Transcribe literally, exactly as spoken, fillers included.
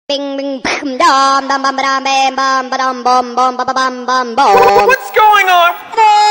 Bing bing bam dum bum bum bam bam bum bum bum bum bum bum bum bum. What's going on?